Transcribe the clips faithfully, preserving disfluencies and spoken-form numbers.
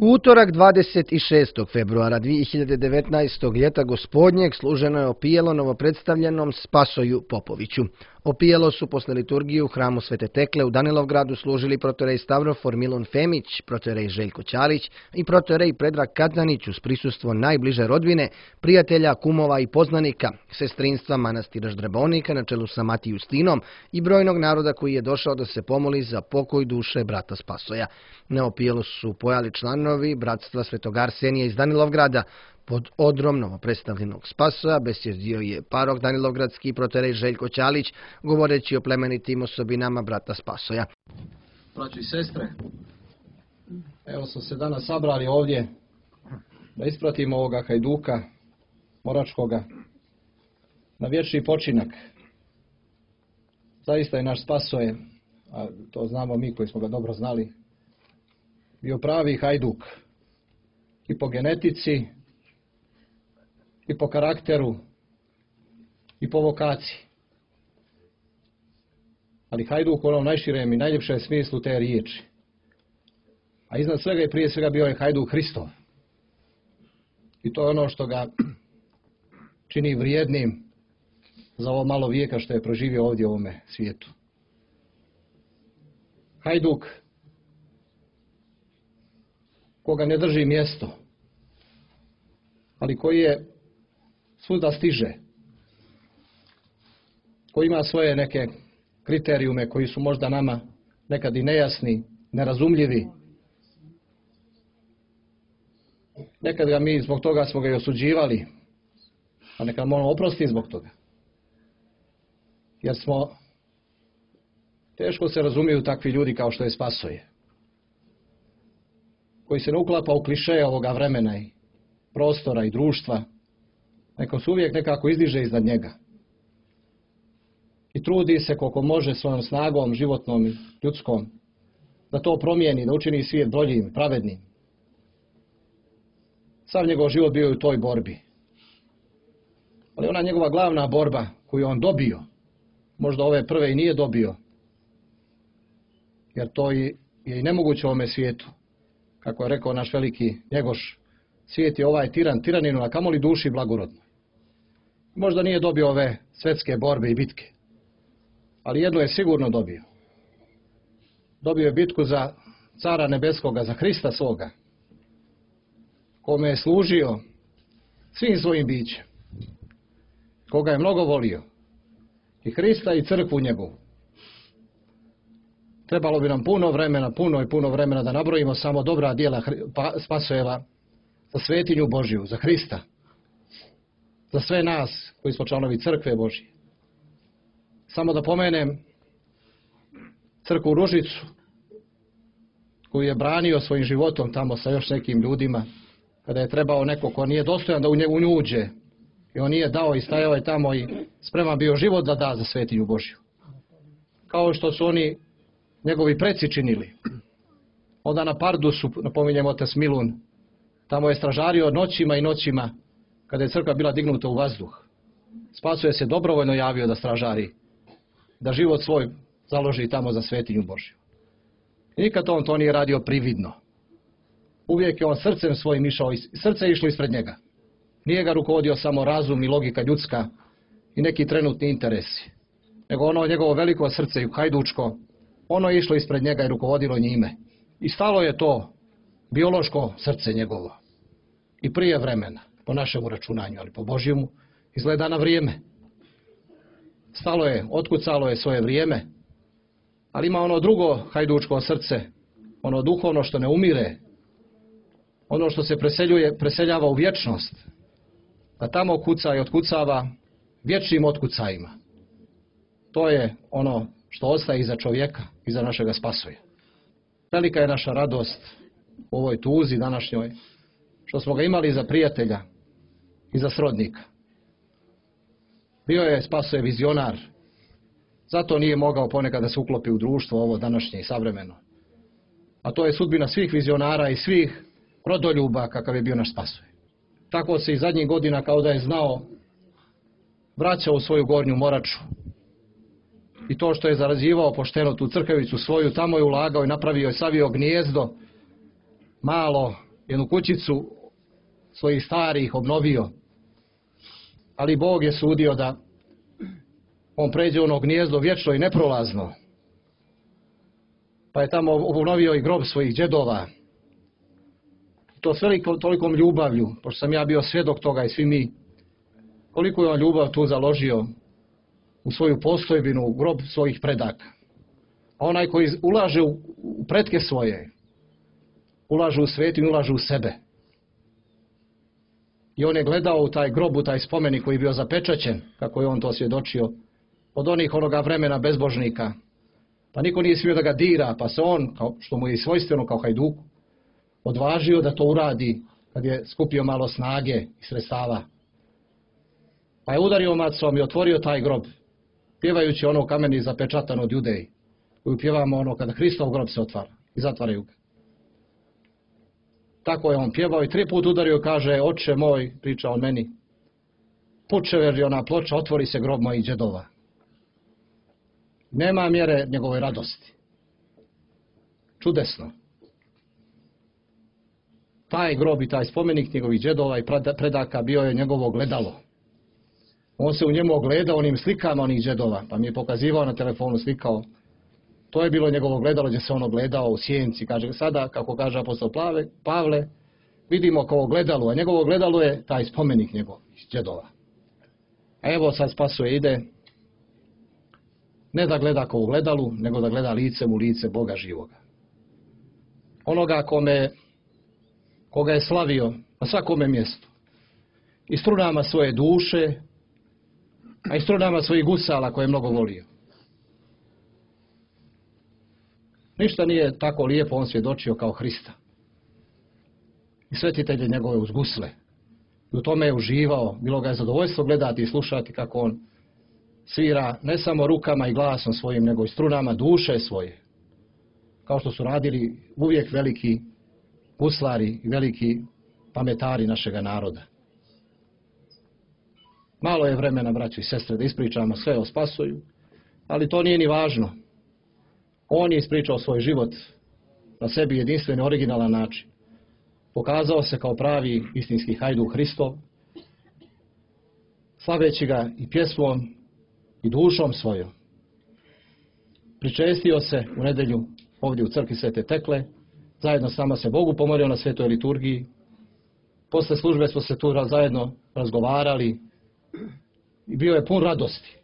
Utorak dvadeset šestog februara dvije hiljade devetnaestog ljeta gospodnjeg služeno je opijelo novopredstavljenom Spasoju Popoviću. Opijelo su posle liturgije u hramu Svete Tekle u Danilovgradu služili protorej Stavrofor Milun Femić, protorej Željko Ćalić i protorej Predrag Kadzanić uz prisustvo najbliže rodbine, prijatelja, kumova i poznanika, sestrinstva manastira Ždrebonika na čelu sa Mati Justinom i brojnog naroda koji je došao da se pomoli za pokoj duše brata Spasoja. Na opijelo su pojali članovi bratstva Svetog Arsenija iz Danilovgrada. Pod odrom novopredstavljenog Spasoja besjedio je parok Danilovgradski protorej Željko Ćalić, govoreći o plemenitim osobinama brata Spasoja. Braći i sestre, evo smo se danas sabrali ovdje da ispratimo ovoga hajduka moračkoga na vječni počinak. Zaista je naš Spasoje, a to znamo mi koji smo ga dobro znali, bio pravi hajduk i po genetici, i po karakteru, i po vokaciji. Ali hajduk u onom najširem i najljepšem smislu te riječi. A iznad svega i prije svega bio je hajduk Hristov. I to je ono što ga čini vrijednim za ovo malo vijeka što je proživio ovdje u ovome svijetu. Hajduk koga ne drži mjesto, ali koji je svuda stiže, koji ima svoje neke kriterijume koji su možda nama nekad i nejasni, nerazumljivi. Nekad ga mi zbog toga smo ga i osuđivali, a nekad moramo oprostiti zbog toga. Jer smo, teško se razumiju takvi ljudi kao što je Spasoje, koji se ne uklapa u klišeje ovoga vremena i prostora i društva, neko se uvijek nekako izdiže iznad njega. I trudi se koliko može svojom snagom, životnom i ljudskom, da to promijeni, da učini svijet boljim, pravednim. Sav njegov život bio je u toj borbi. Ali ona njegova glavna borba koju on dobio, možda ove prve i nije dobio, jer to je i nemoguće u ovome svijetu. Kako je rekao naš veliki Njegoš, svijet je ovaj tiran, tiraninu, a kamoli duši blagorodno. Možda nije dobio ove svjetske borbe i bitke, ali jedno je sigurno dobio. Dobio je bitku za cara nebeskoga, za Hrista svoga, kome je služio svim svojim bićem, koga je mnogo volio, i Hrista i crkvu njegovu. Trebalo bi nam puno vremena, puno i puno vremena da nabrojimo samo dobra djela Spasojeva za svetinju Božiju, za Hrista, za sve nas koji smo članovi crkve Božije. Samo da pomenem crkvu Ružicu, koju je branio svojim životom tamo sa još nekim ljudima, kada je trebao neko ko nije dostojan da u nju uđe, i on nije dao i stajao je tamo i spreman bio život da da za svetinju Božiju. Kao što su oni njegovi preci činili. Onda na Pardusu, napominjem otac Milun, tamo je stražario noćima i noćima, kada je crkva bila dignuta u vazduh. Spasoje se dobrovoljno javio da stražari, da život svoj založi tamo za svetinju Božju. I nikad on to nije radio prividno. Uvijek je on srcem svojim išao, i srce je išlo ispred njega. Nije ga rukovodio samo razum i logika ljudska i neki trenutni interesi, nego ono njegovo veliko srce i hajdučko, ono je išlo ispred njega i rukovodilo njime. I stalo je to biološko srce njegovo. I prije vremena, po našemu računanju, ali po Božjemu, izgleda na vrijeme. Stalo je, otkucalo je svoje vrijeme, ali ima ono drugo hajdučko srce, ono duhovno što ne umire, ono što se preseljuje, preseljava u vječnost, da tamo kuca i otkucava vječnim otkucajima. To je ono što ostaje iza čovjeka, iza našega Spasoja. Velika je naša radost u ovoj tuzi današnjoj, što smo ga imali za prijatelja i za srodnika. Bio je Spasoje vizionar, zato nije mogao ponekad da se uklopi u društvo ovo današnje i savremeno. A to je sudbina svih vizionara i svih rodoljuba kakav je bio naš Spasoje. Tako se i zadnjih godina, kao da je znao, vraćao u svoju gornju Moraču. I to što je zarađivao pošteno tu crkavicu svoju, tamo je ulagao i napravio i savio gnijezdo, malo jednu kućicu svojih starih obnovio, ali Bog je sudio da on pređe u ono gnijezdo vječno i neprolazno. Pa je tamo obnovio i grob svojih džedova. To s velikom tolikom ljubavlju, pošto sam ja bio svjedok toga i svi mi, koliko je on ljubav tu založio u svoju postojbinu, u grob svojih predaka. A onaj koji ulaže u, u pretke svoje, ulaže u svetinju, ulaže u sebe. I on je gledao u taj grob, u taj spomenik koji je bio zapečaćen, kako je on to svjedočio, od onih onoga vremena bezbožnika. Pa niko nije smio da ga dira, pa se on, kao što mu je i svojstveno kao hajduku, odvažio da to uradi kad je skupio malo snage i sredstava. Pa je udario macom i otvorio taj grob, pjevajući ono kameni zapečatan od Judeji, koju pjevamo ono kada Hristov grob se otvara i zatvaraju ga. Tako je on pjevao i tri put udario, kaže, oče moj, priča on meni, pučever je ona ploča, otvori se grob mojih džedova. Nema mjere njegove radosti. Čudesno. Taj grob i taj spomenik njegovih džedova i predaka bio je njegovo gledalo. On se u njemu ogledao onim slikama onih džedova, pa mi je pokazivao na telefonu, slikao. To je bilo njegovo gledalo gdje se on ogledao u sjenci. Kaže, sada, kako kaže apostol Pavle, vidimo kao gledalo, a njegovo gledalo je taj spomenik njegov džedova. A evo sad spasuje ide, ne da gleda kao u gledalu, nego da gleda licem u lice Boga živoga. Onoga kome, koga je slavio na svakome mjestu. I strunama svoje duše, a i strunama svojih gusala koje je mnogo volio. Ništa nije tako lijepo on svjedočio kao Hrista. I svetitelje njegove uz gusle. I u tome je uživao, bilo ga je zadovoljstvo gledati i slušati kako on svira ne samo rukama i glasom svojim, nego i strunama duše svoje. Kao što su radili uvijek veliki guslari i veliki pametari našega naroda. Malo je vremena, braćo i sestre, da ispričamo sve o Spasoju, ali to nije ni važno. On je ispričao svoj život na sebi jedinstven, originalan način. Pokazao se kao pravi istinski hajduk Hristov, slaveći ga i pjesmom i dušom svojom. Pričestio se u nedjelju ovdje u crkvi Svete Tekle, zajedno s nama se Bogu pomorio na svetoj liturgiji. Posle službe smo se tu zajedno razgovarali i bio je pun radosti.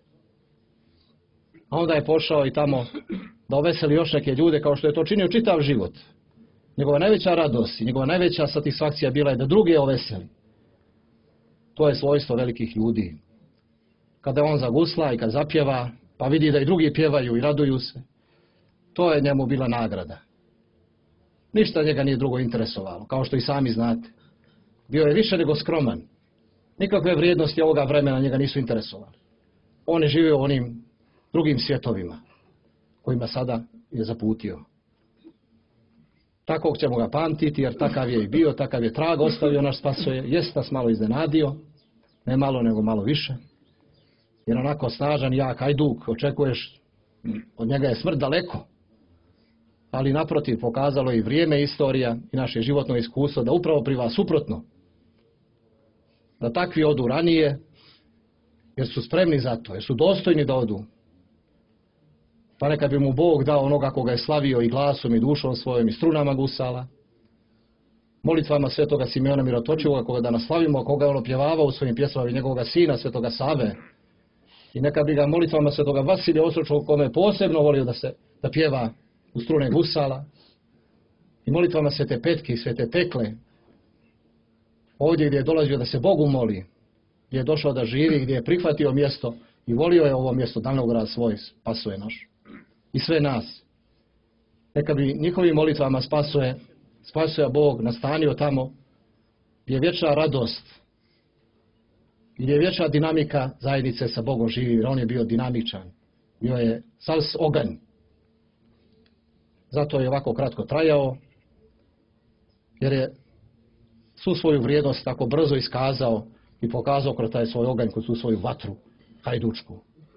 A onda je pošao i tamo da oveseli još neke ljude kao što je to činio čitav život. Njegova najveća radost i njegova najveća satisfakcija bila je da druge oveseli. To je svojstvo velikih ljudi. Kada on zagusla i kad zapjeva, pa vidi da i drugi pjevaju i raduju se, to je njemu bila nagrada. Ništa njega nije drugo interesovalo, kao što i sami znate. Bio je više nego skroman. Nikakve vrijednosti ovoga vremena njega nisu interesovali. On je živio u onim drugim svjetovima kojima sada je zaputio. Takvog ćemo ga pamtiti, jer takav je i bio, takav je trag ostavio naš Spasoje. Jest nas malo iznenadio, ne malo nego malo više. Jer onako snažan, jak hajduk, očekuješ, od njega je smrt daleko. Ali naprotiv, pokazalo je i vrijeme, istorija i naše životno iskustvo da upravo pri vas suprotno. Da takvi odu ranije, jer su spremni za to, jer su dostojni da odu. Pa neka bi mu Bog dao onoga koga je slavio i glasom i dušom svojom i strunama gusala. Molitvama svetoga Simeona Mirotočivog, koga danas slavimo, koga je on opjevavao u svojim pjesmama i njegovoga sina, svetoga Save. I neka bi ga molitvama svetoga Vasilija Ostročkog, kome je posebno volio da se da pjeva u strune gusala. I molitvama svete Petke i svete Tekle, ovdje gdje je dolazio da se Bogu moli, gdje je došao da živi, gdje je prihvatio mjesto i volio je ovo mjesto, Danilograd svoj, Spasoje naš. I sve nas. Neka bi njihovim molitvama Spasoje, Spasoja Bog nastanio tamo gdje je vječna radost, gdje je vječna dinamika zajednice sa Bogom živi, jer on je bio dinamičan. Bio je sav oganj. Zato je ovako kratko trajao, jer je svu svoju vrijednost tako brzo iskazao i pokazao kroz taj svoj oganj, kroz tu svoju vatru hajdučku.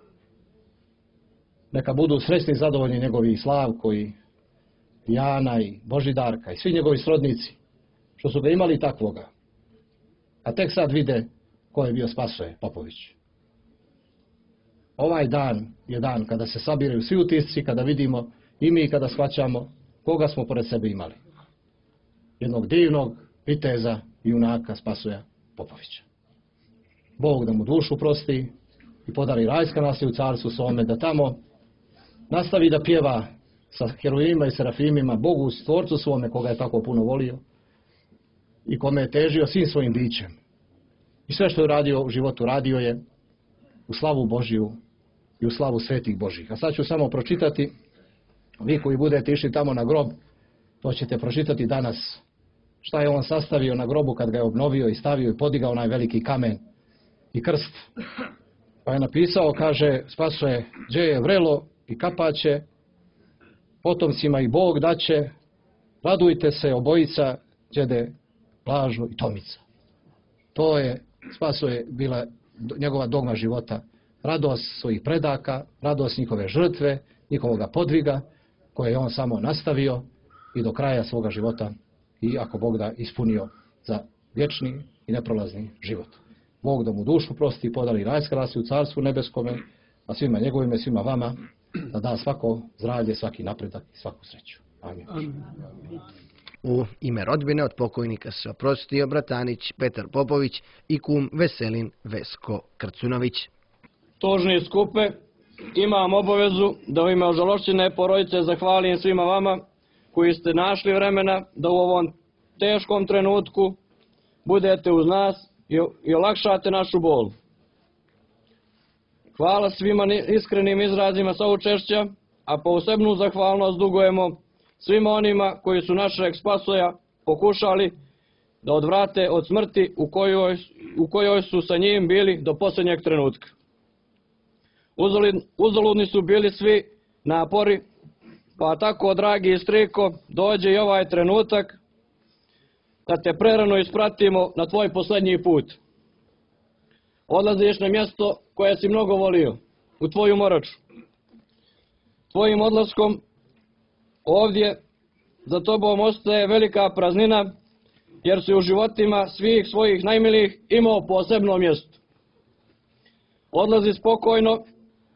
Neka budu sretni i zadovoljni njegovi Slavko i Jana i Božidarka i svi njegovi srodnici, što su ga imali takvoga. A tek sad vide ko je bio Spasoje Popović. Ovaj dan je dan kada se sabiraju svi utisci, kada vidimo i mi kada shvaćamo koga smo pored sebe imali. Jednog divnog viteza i junaka Spasoja Popovića. Bog da mu dušu prosti i podari rajska naslije u carstvu svome, da tamo nastavi da pjeva sa heruvima i serafimima Bogu stvorcu svome koga je tako puno volio i kome je težio svim svojim bićem. I sve što je radio u životu, radio je u slavu Božiju i u slavu svetih Božih. A sad ću samo pročitati, vi koji budete išli tamo na grob, to ćete pročitati danas, šta je on sastavio na grobu kad ga je obnovio i stavio i podigao onaj veliki kamen i krst. Pa je napisao, kaže, Spasoje, gdje je vrelo i kapaće, potomcima i Bog daće, radujte se obojica, djede Blažo i Tomica. To je, Spasoje, bila njegova dogma života. Radost svojih predaka, radost njihove žrtve, njihovoga podviga, koje je on samo nastavio i do kraja svoga života i ako Bog da ispunio za vječni i neprolazni život. Bog da mu dušu prosti i podari rajska naslije u carstvu nebeskome, a svima njegovime, svima vama, da da svako zdravlje, svaki napredak i svaku sreću. Amin. U ime rodbine od pokojnika se oprostio bratanić Petar Popović i kum Veselin Vesko Krcunović. Tužni skupe, imam obavezu da u ime ožalošćene porodice zahvalim svima vama koji ste našli vremena da u ovom teškom trenutku budete uz nas i olakšate našu bol. Hvala svima iskrenim izrazima saučešća, a posebnu zahvalnost dugujemo svima onima koji su našeg Spasoja pokušali da odvrate od smrti u kojoj, u kojoj su sa njim bili do posljednjeg trenutka. Uzaludni su bili svi napori, pa tako, dragi striko, dođe i ovaj trenutak da te prerano ispratimo na tvoj posljednji put. Odlaziš na mjesto koje si mnogo volio, u tvoju Moraču. Tvojim odlaskom ovdje za tobom ostaje velika praznina, jer si u životima svih svojih najmilijih imao posebno mjesto. Odlazi spokojno,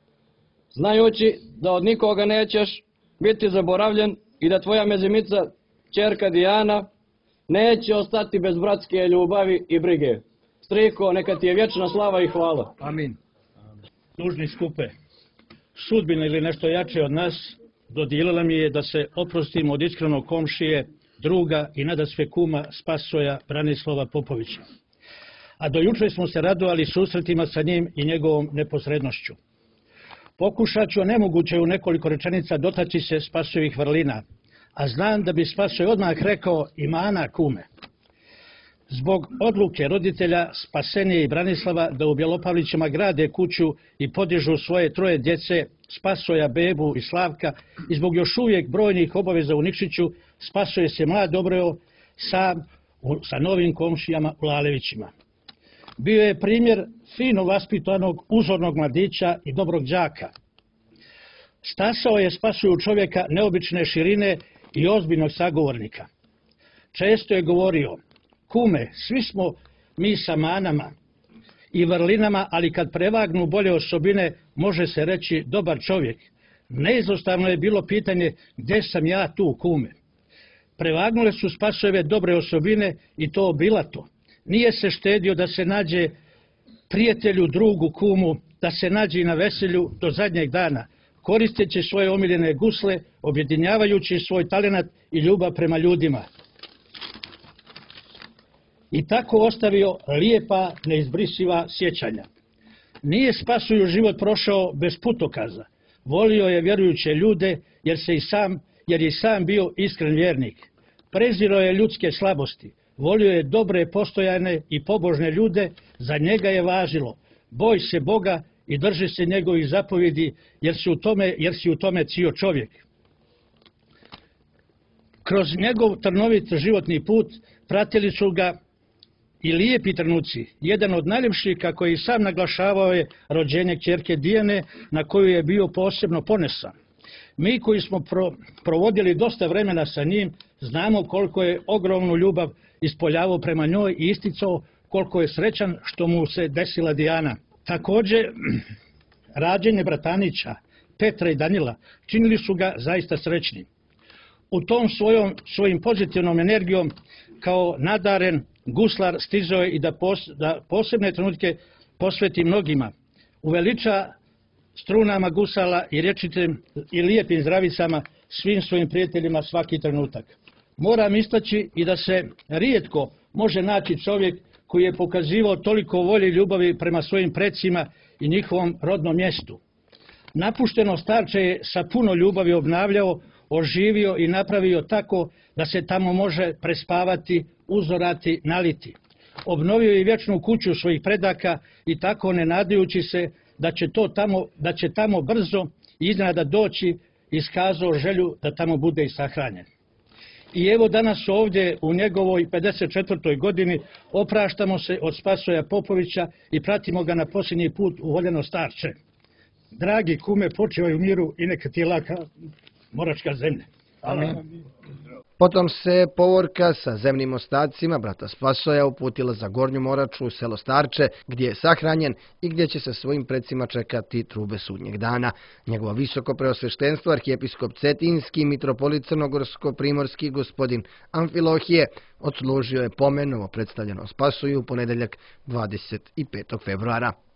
znajući da od nikoga nećeš biti zaboravljen i da tvoja mezimica, ćerka Dijana, neće ostati bez bratske ljubavi i brige. Striko, neka ti je vječna slava i hvala. Amin. Tužni skupe, sudbina ili nešto jače od nas dodijelila mi je da se oprostimo od iskrenog komšije, druga i nadasve kuma Spasoja Branislava Popovića. A do juče smo se radovali susretima sa njim i njegovom neposrednošću. Pokušat ću nemoguće u nekoliko rečenica dotaći se Spasojevih vrlina, a znam da bi Spasoj odmah rekao imana kume. Zbog odluke roditelja Spasenije i Branislava da u Bjelopavlićima grade kuću i podižu svoje troje djece, Spasoja, Bebu i Slavka, i zbog još uvijek brojnih obaveza u Nikšiću, Spasoje se mlad obreo sam sa novim komšijama u Lalevićima. Bio je primjer fino vaspitanog, uzornog mladića i dobrog đaka. Stasao je Spasoju čovjeka neobične širine i ozbiljnog sagovornika. Često je govorio: kume, svi smo mi sa manama i vrlinama, ali kad prevagnu bolje osobine, može se reći dobar čovjek. Neizostavno je bilo pitanje gdje sam ja tu, kume. Prevagnule su Spasojeve dobre osobine i to obilato. Nije se štedio da se nađe prijatelju, drugu, kumu, da se nađe i na veselju do zadnjeg dana, koristeći svoje omiljene gusle, objedinjavajući svoj talenat i ljubav prema ljudima. I tako ostavio lijepa, neizbrisiva sjećanja. Nije Spasoju život prošao bez putokaza. Volio je vjerujuće ljude, jer, se i sam, jer je i sam bio iskren vjernik. Prezirao je ljudske slabosti. Volio je dobre, postojane i pobožne ljude, za njega je važilo: boj se Boga i drži se njegovih zapovjedi, jer si u tome, jer si u tome cio čovjek. Kroz njegov trnovit životni put pratili su ga i lijepi trenuci. Jedan od najljepših, kako je i sam naglašavao, je rođenje kćerke Dijane, na koju je bio posebno ponesan. Mi koji smo pro, provodili dosta vremena sa njim, znamo koliko je ogromnu ljubav ispoljavao prema njoj i isticao koliko je srećan što mu se desila Dijana. Također, rađenje bratanića, Petra i Danila, činili su ga zaista srećnim. U tom svojom, svojim pozitivnom energijom kao nadaren guslar stizao je i da, pos, da posebne trenutke posveti mnogima. Uveliča strunama gusala i rječitim i lijepim zdravicama svim svojim prijateljima svaki trenutak. Moram istaći i da se rijetko može naći čovjek koji je pokazivao toliko volje i ljubavi prema svojim precima i njihovom rodnom mjestu. Napušteno starče je sa puno ljubavi obnavljao, oživio i napravio tako da se tamo može prespavati, uzorati, naliti. Obnovio je vječnu kuću svojih predaka i tako ne nadajući se da će, to tamo, da će tamo brzo i iznenada doći, iskazao želju da tamo bude i sahranjen. I evo danas ovdje u njegovoj pedeset četvrtoj godini opraštamo se od Spasoja Popovića i pratimo ga na posljednji put u voljeno starče. Dragi kume, počivaj u miru i neka ti je laka moračka zemlja. Amen. Potom se povorka sa zemnim ostacima brata Spasoja uputila za Gornju Moraču u selo Starče, gdje je sahranjen i gdje će se svojim precima čekati trube sudnjeg dana. Njegovo visoko preosveštenstvo, arhijepiskop Cetinski, mitropolit Crnogorsko-primorski gospodin Amfilohije, odslužio je pomen novo predstavljenom Spasoju u ponedjeljak dvadeset petog februara.